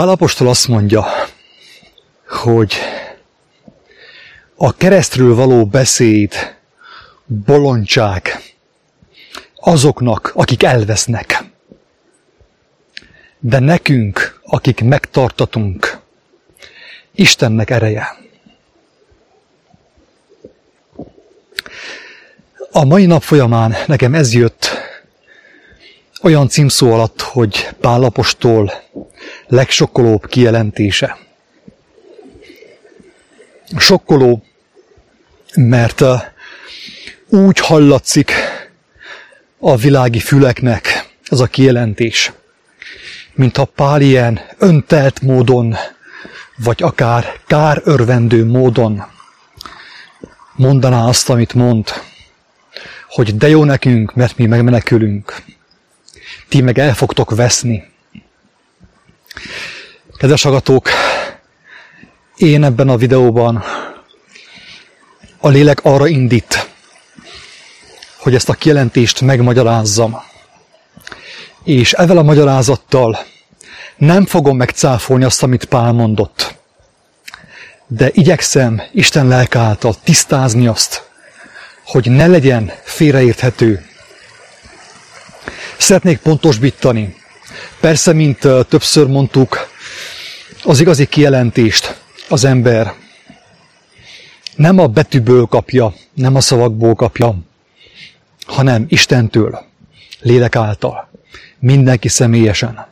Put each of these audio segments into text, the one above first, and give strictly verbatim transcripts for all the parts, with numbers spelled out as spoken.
Pál apostol azt mondja, hogy a keresztről való beszéd bolondság azoknak, akik elvesznek. De nekünk, akik megtartatunk, Istennek ereje. A mai nap folyamán nekem ez jött olyan címszó alatt, hogy Pál apostol legsokkolóbb kijelentése. Sokkoló, mert úgy hallatszik a világi füleknek ez a kijelentés, mintha Pál ilyen öntelt módon, vagy akár kárörvendő módon mondaná azt, amit mond, hogy de jó nekünk, mert mi megmenekülünk. Ti meg el fogtok veszni. Kedves hallgatók, én ebben a videóban a lélek arra indít, hogy ezt a kijelentést megmagyarázzam. És ezzel a magyarázattal nem fogom megcáfolni azt, amit Pál mondott, de igyekszem Isten lelke által tisztázni azt, hogy ne legyen félreérthető. Szeretnék pontosítani. Persze, mint többször mondtuk, az igazi kijelentést az ember nem a betűből kapja, nem a szavakból kapja, hanem Istentől, lélek által, mindenki személyesen.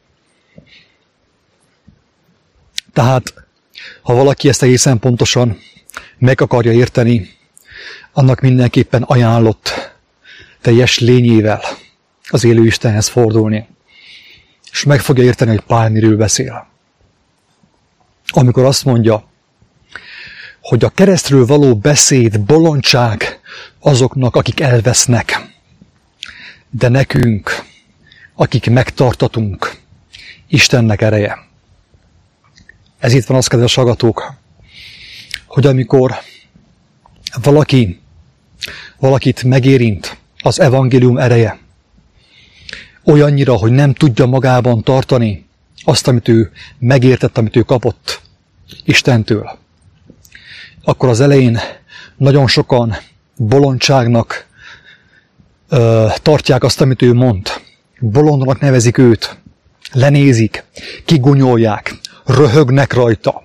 Tehát, ha valaki ezt egészen pontosan meg akarja érteni, annak mindenképpen ajánlott teljes lényével az élő Istenhez fordulni. És meg fogja érteni, hogy Pál miről beszél. Amikor azt mondja, hogy a keresztről való beszéd bolondság azoknak, akik elvesznek. De nekünk, akik megtartatunk, Istennek ereje. Ez itt van az, kedves hallgatók, hogy amikor valaki, valakit megérint az evangélium ereje, olyannyira, hogy nem tudja magában tartani azt, amit ő megértett, amit ő kapott Istentől, akkor az elején nagyon sokan bolondságnak ö, tartják azt, amit ő mond. Bolondnak nevezik őt, lenézik, kigunyolják, röhögnek rajta,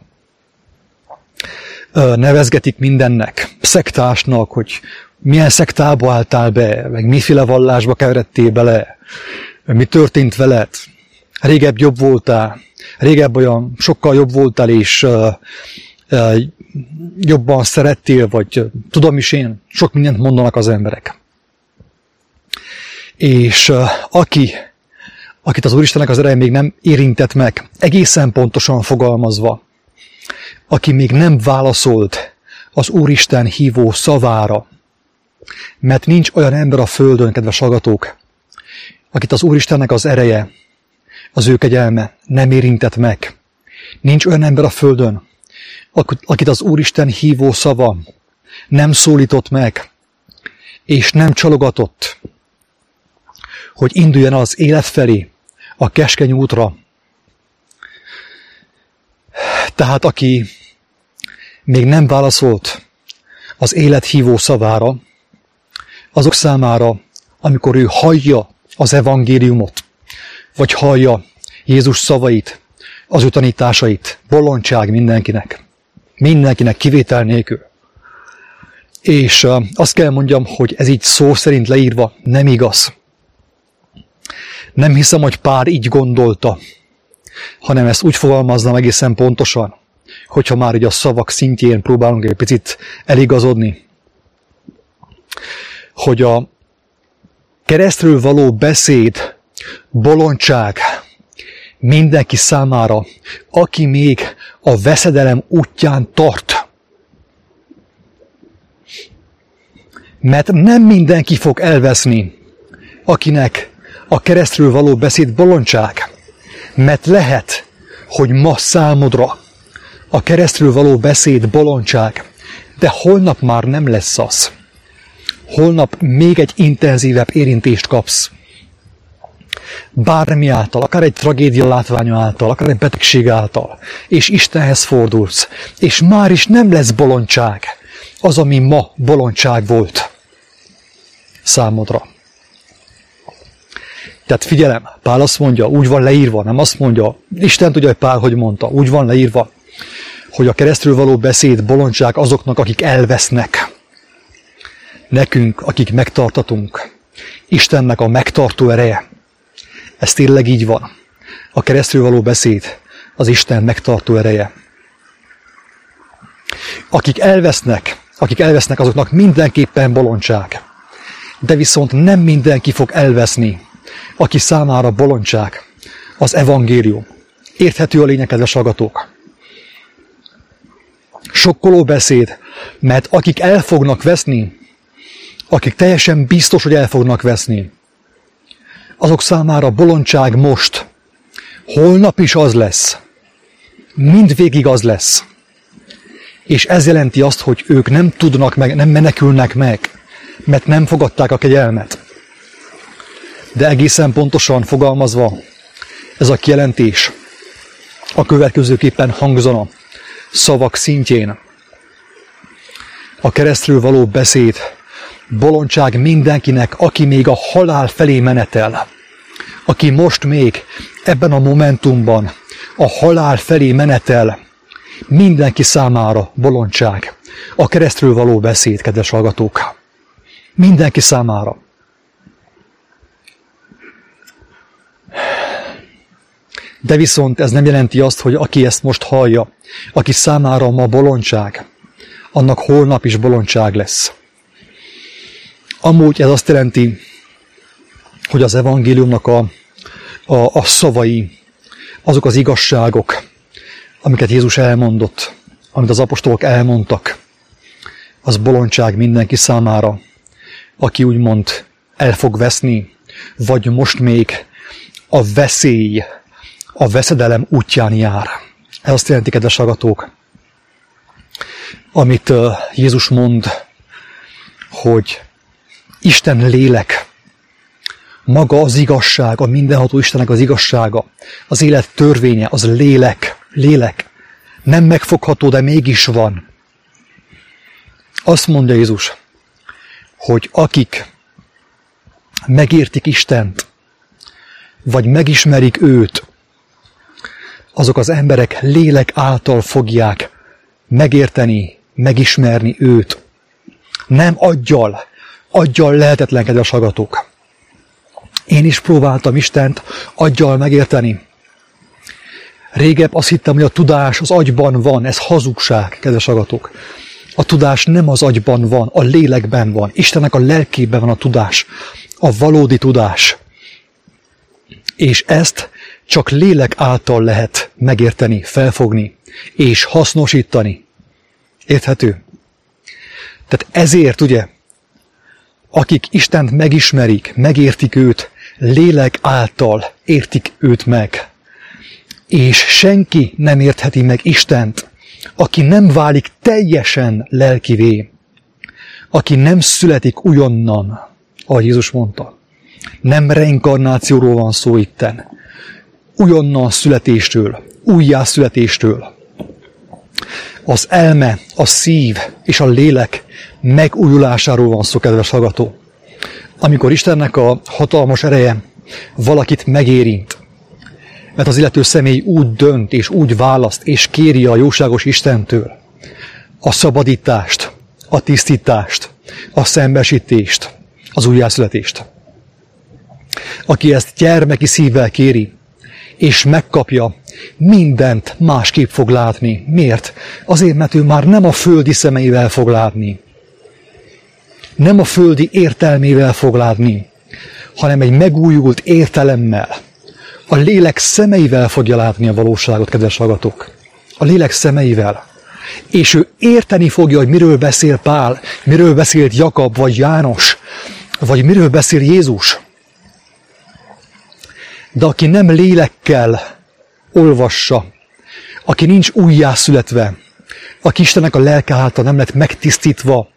ö, nevezgetik mindennek, szektásnak, hogy milyen szektába álltál be, meg miféle vallásba keveredtél bele, mi történt veled, régebb jobb voltál, régebb olyan sokkal jobb voltál, és uh, uh, jobban szerettél, vagy uh, tudom is én, sok mindent mondanak az emberek. És uh, aki, akit az Úristennek az ereje még nem érintett meg, egészen pontosan fogalmazva, aki még nem válaszolt az Úristen hívó szavára, mert nincs olyan ember a földön, kedves hallgatók, akit az Úristennek az ereje, az ő kegyelme nem érintett meg. Nincs olyan ember a földön, akit az Úristen hívó szava nem szólított meg, és nem csalogatott, hogy induljon az élet felé, a keskeny útra. Tehát aki még nem válaszolt az élet hívó szavára, azok számára, amikor ő hallja az evangéliumot, vagy hallja Jézus szavait, az ő tanításait, bolondság mindenkinek. Mindenkinek kivétel nélkül. És uh, azt kell mondjam, hogy ez így szó szerint leírva nem igaz. Nem hiszem, hogy Pál így gondolta, hanem ezt úgy fogalmaznám egészen pontosan, hogyha már így a szavak szintjén próbálunk egy picit eligazodni, hogy a keresztről való beszéd bolondság mindenki számára, aki még a veszedelem útján tart. Mert nem mindenki fog elveszni, akinek a keresztről való beszéd bolondság. Mert lehet, hogy ma számodra a keresztről való beszéd bolondság, de holnap már nem lesz az. Holnap még egy intenzívebb érintést kapsz. bármi által, akár egy tragédia látványa által, akár egy betegség által, és Istenhez fordulsz, és már is nem lesz bolondság az, ami ma bolondság volt számodra. Tehát figyelem, Pál azt mondja, úgy van leírva, nem azt mondja, Isten tudja, hogy Pál hogy mondta, úgy van leírva, hogy a keresztről való beszéd bolondság azoknak, akik elvesznek. Nekünk, akik megtartatunk. Istennek a megtartó ereje. Ez tényleg így van. A keresztről való beszéd az Isten megtartó ereje. Akik elvesznek, akik elvesznek, azoknak mindenképpen bolondság. De viszont nem mindenki fog elveszni, aki számára bolondság az evangélium. Érthető a lényeg, kedves hallgatók. Sokkoló beszéd, mert akik el fognak veszni, akik teljesen biztos, hogy el fognak veszni, azok számára bolondság most, holnap is az lesz, mindvégig az lesz. És ez jelenti azt, hogy ők nem tudnak meg, nem menekülnek meg, mert nem fogadták a kegyelmet. De egészen pontosan fogalmazva, ez a kijelentés a következőképpen hangzana szavak szintjén. A keresztről való beszéd bolondság mindenkinek, aki még a halál felé menetel, aki most még ebben a momentumban a halál felé menetel, mindenki számára bolondság. A keresztről való beszéd, kedves hallgatók. Mindenki számára. De viszont ez nem jelenti azt, hogy aki ezt most hallja, aki számára ma bolondság, annak holnap is bolondság lesz. Amúgy ez azt jelenti, hogy az evangéliumnak a, a, a szavai, azok az igazságok, amiket Jézus elmondott, amit az apostolok elmondtak, az bolondság mindenki számára, aki úgymond el fog veszni, vagy most még a veszély, a veszedelem útján jár. Ez azt jelenti, kedves hallgatók, amit Jézus mond, hogy Isten lélek, maga az igazság, a mindenható Istennek az igazsága, az élet törvénye, az lélek, lélek. Nem megfogható, de mégis van. Azt mondja Jézus, hogy akik megértik Istent, vagy megismerik őt, azok az emberek lélek által fogják megérteni, megismerni őt. Nem aggyal, aggyal lehetetlen, kedves hallgatók. Én is próbáltam Istent aggyal megérteni. Régebb azt hittem, hogy a tudás az agyban van, ez hazugság, kedves hallgatók. A tudás nem az agyban van, a lélekben van. Istennek a lelkében van a tudás, a valódi tudás. És ezt csak lélek által lehet megérteni, felfogni és hasznosítani. Érthető? Tehát ezért, ugye, akik Istent megismerik, megértik őt, lélek által értik őt meg. És senki nem értheti meg Istent, aki nem válik teljesen lelkivé, aki nem születik újonnan, ahogy Jézus mondta. Nem reinkarnációról van szó itten. Újonnan születéstől, újjászületéstől. Az elme, a szív és a lélek megújulásáról van szó, kedves hallgató. Amikor Istennek a hatalmas ereje valakit megérint, mert az illető személy úgy dönt és úgy választ és kéri a jóságos Istentől a szabadítást, a tisztítást, a szembesítést, az újjászületést. Aki ezt gyermeki szívvel kéri, és megkapja, mindent másképp fog látni. Miért? Azért, mert ő már nem a földi szemeivel fog látni. Nem a földi értelmével fog látni, hanem egy megújult értelemmel. A lélek szemeivel fogja látni a valóságot, kedves hallgatók. A lélek szemeivel. És ő érteni fogja, hogy miről beszél Pál, miről beszélt Jakab vagy János, vagy miről beszél Jézus. De aki nem lélekkel olvassa, aki nincs újjászületve, aki Istennek a lelke által nem lett megtisztítva,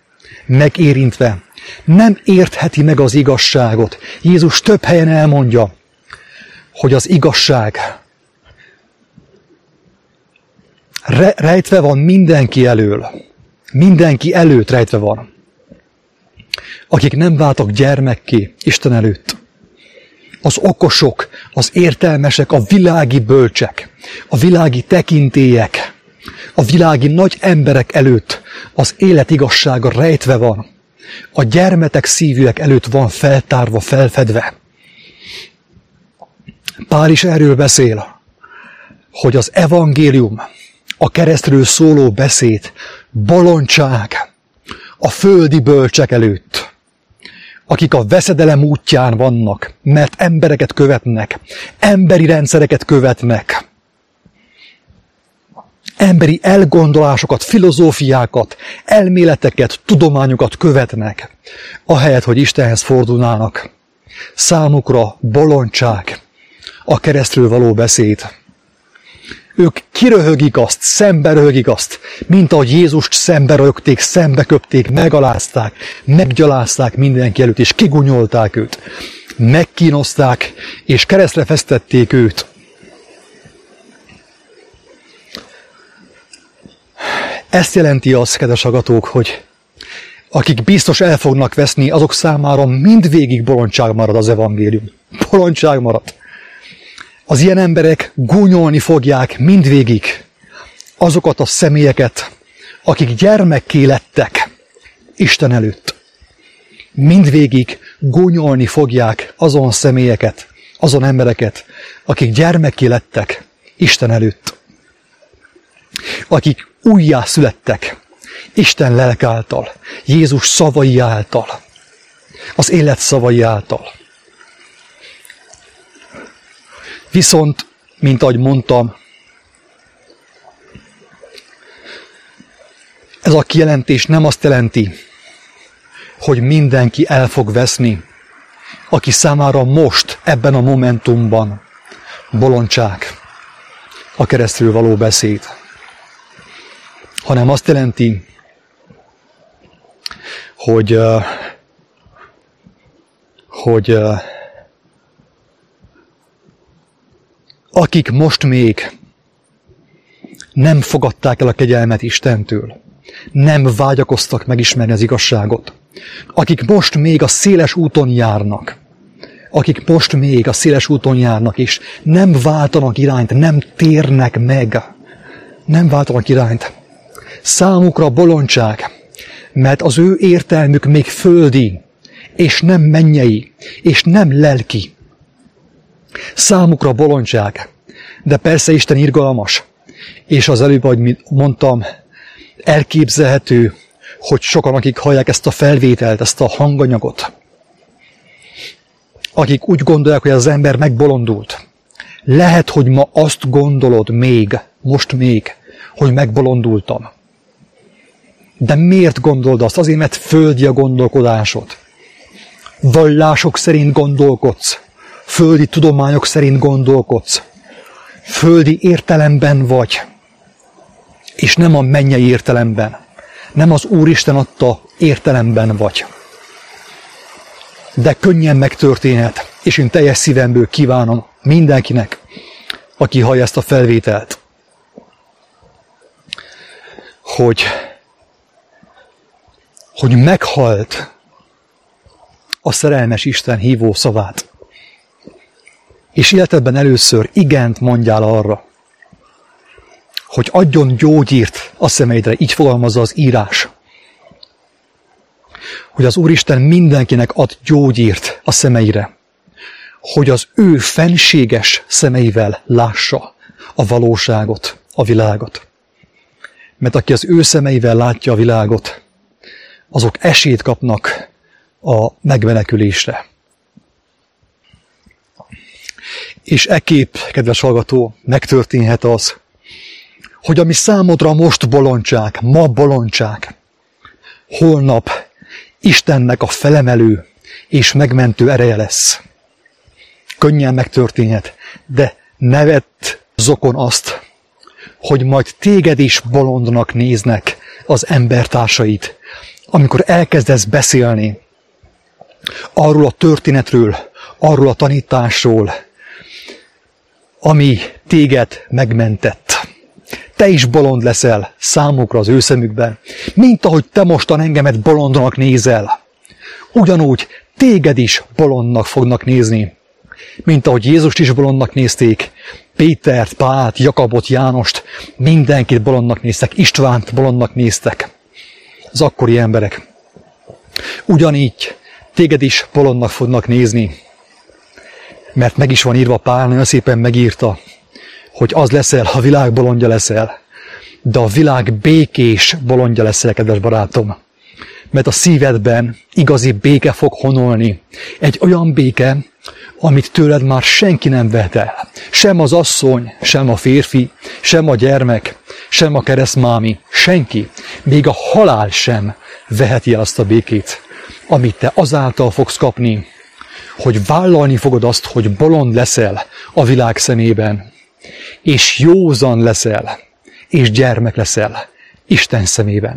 megérintve, nem értheti meg az igazságot. Jézus több helyen elmondja, hogy az igazság re- rejtve van mindenki elől. Mindenki előtt rejtve van. Akik nem váltak gyermekké Isten előtt. Az okosok, az értelmesek, a világi bölcsek, a világi tekintélyek, a világi nagy emberek előtt az élet igazsága rejtve van. A gyermetek szívűek előtt van feltárva, felfedve. Pál is erről beszél, hogy az evangélium, a keresztről szóló beszéd, bolondság a földi bölcsek előtt, akik a veszedelem útján vannak, mert embereket követnek, emberi rendszereket követnek, emberi elgondolásokat, filozófiákat, elméleteket, tudományokat követnek, ahelyett, hogy Istenhez fordulnának. Számukra bolondság a keresztről való beszéd. Ők kiröhögik azt, szembe röhögik azt, mint ahogy Jézust szembe rögték, szembe köpték, megalázták, meggyalázták mindenki előtt, és kigunyolták őt. Megkínozták, és keresztre fesztették őt. Ezt jelenti az, kedves hallgatók, hogy akik biztos el fognak veszni, azok számára mindvégig bolondság marad az evangélium. Bolondság marad. Az ilyen emberek gúnyolni fogják mindvégig azokat a személyeket, akik gyermekké lettek Isten előtt. Mindvégig gúnyolni fogják azon személyeket, azon embereket, akik gyermekké lettek Isten előtt. Akik újjá születtek Isten lelke által, Jézus szavai által, az élet szavai által. Viszont, mint ahogy mondtam, ez a kijelentés nem azt jelenti, hogy mindenki el fog veszni, aki számára most, ebben a momentumban bolondság a keresztről való beszéd. Hanem azt jelenti, hogy, hogy akik most még nem fogadták el a kegyelmet Istentől, nem vágyakoztak megismerni az igazságot, akik most még a széles úton járnak, akik most még a széles úton járnak, és nem váltanak irányt, nem térnek meg, nem váltanak irányt. Számukra bolondság, mert az ő értelmük még földi, és nem mennyei, és nem lelki. Számukra bolondság, de persze Isten irgalmas, és az előbb, ahogy mondtam, elképzelhető, hogy sokan, akik hallják ezt a felvételt, ezt a hanganyagot, akik úgy gondolják, hogy az ember megbolondult. Lehet, hogy ma azt gondolod még, most még, hogy megbolondultam. De miért gondolod azt? Azért, mert földi a gondolkodásod. Vallások szerint gondolkodsz. Földi tudományok szerint gondolkodsz. Földi értelemben vagy. És nem a mennyei értelemben. Nem az Úristen adta értelemben vagy. De könnyen megtörténhet, és én teljes szívemből kívánom mindenkinek, aki hallja ezt a felvételt, hogy, hogy meghalt a szerelmes Isten hívó szavát, és életedben először igent mondjál arra, hogy adjon gyógyírt a szemeidre, így fogalmazza az írás, hogy az Úristen mindenkinek ad gyógyírt a szemeire, hogy az ő fenséges szemeivel lássa a valóságot, a világot. Mert aki az ő szemeivel látja a világot, azok esélyt kapnak a megmenekülésre. És ekképp, kedves hallgató, megtörténhet az, hogy ami számodra most bolondság, ma bolondság, holnap Istennek a felemelő és megmentő ereje lesz. Könnyen megtörténhet, de ne vedd zokon azt, hogy majd téged is bolondnak néznek az embertársaid, amikor elkezdesz beszélni arról a történetről, arról a tanításról, ami téged megmentett. Te is bolond leszel számukra az ő szemükben, mint ahogy te mostan engemet bolondnak nézel. Ugyanúgy téged is bolondnak fognak nézni, mint ahogy Jézust is bolondnak nézték, Pétert, Pált, Jakabot, Jánost, mindenkit bolondnak néztek, Istvánt bolondnak néztek, az akkori emberek. Ugyanígy téged is bolondnak fognak nézni, mert meg is van írva, Pál nagyon szépen megírta, hogy az leszel, ha a világ bolondja leszel, de a világ békés bolondja leszel, kedves barátom. Mert a szívedben igazi béke fog honolni. Egy olyan béke, amit tőled már senki nem vehet el. Sem az asszony, sem a férfi, sem a gyermek, sem a keresztmámi, senki. Még a halál sem veheti el azt a békét, amit te azáltal fogsz kapni, hogy vállalni fogod azt, hogy bolond leszel a világ szemében, és józan leszel, és gyermek leszel Isten szemében.